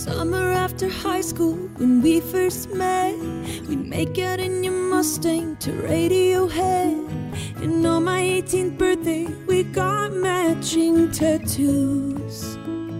Summer after high school, when we first met, we'd make out in your Mustang to Radiohead. And on my 18th birthday, we got matching tattoos.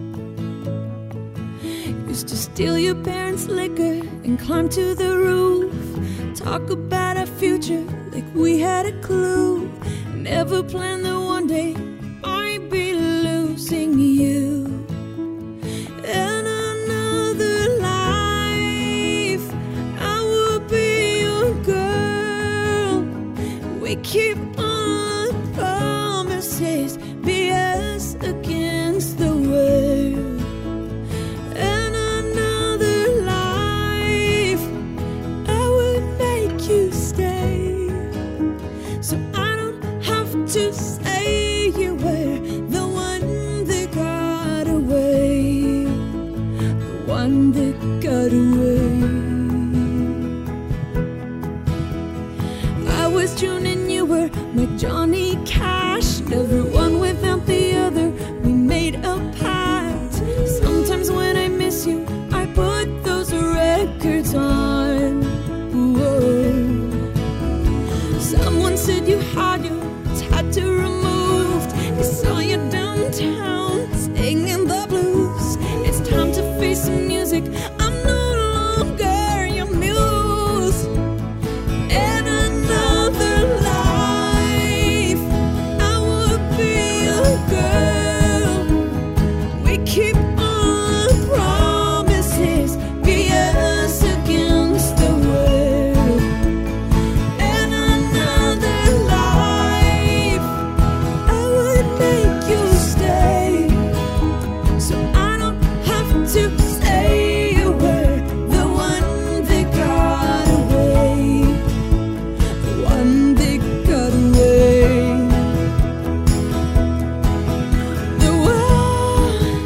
Used to steal your parents' liquor and climb to the roof. Talk about our future like we had a clue. Never planned that one day I'd be losing you. In another life, I would be your girl. We keep all our promises, be us against the world. In another life, I would make you stay, so I don't have to say you were the one that got away, the one that got away. I was June and you were my Johnny Cash. Never one without the other, we made a pact. Sometimes when I miss you, I put those records on. Whoa. Someone said you had your tattoo removed. They saw you downtown singing the blues. It's time to face the music. I'm no longer your muse. In another life, I would be your girl. We keep all our promises, be us against the world. In another life, I would make you stay, so I don't have to say you were the one that got away, the one that got away. The one,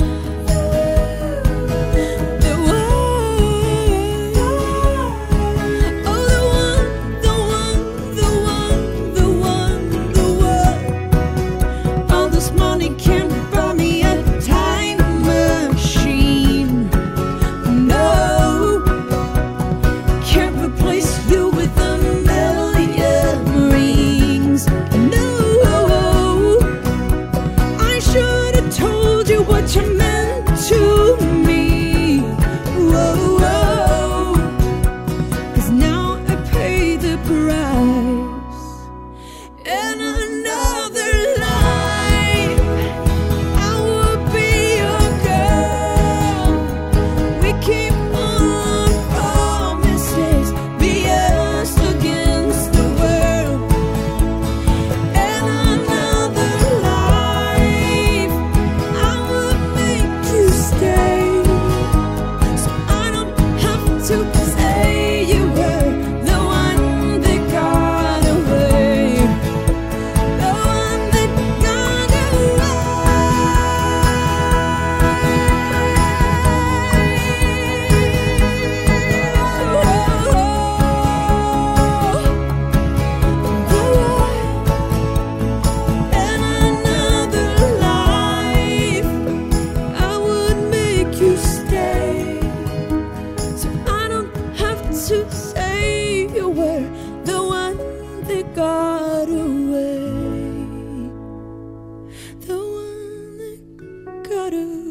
the one, oh the one, the one, the one, the one, the one. All this money can't buy me a time machine. No, can't replace you with a million rings. No, I should have told you what you meant to me. Whoa, whoa. 'Cause now I pay the price. In another life, I would be your girl. We keep all our promises, be us against the world. In another life, I would make you stay, so I don't have to say you were the one that got away, the one that got away. In another life, I would make you stay, so I don't have to say you were the one that got away, the one that got away.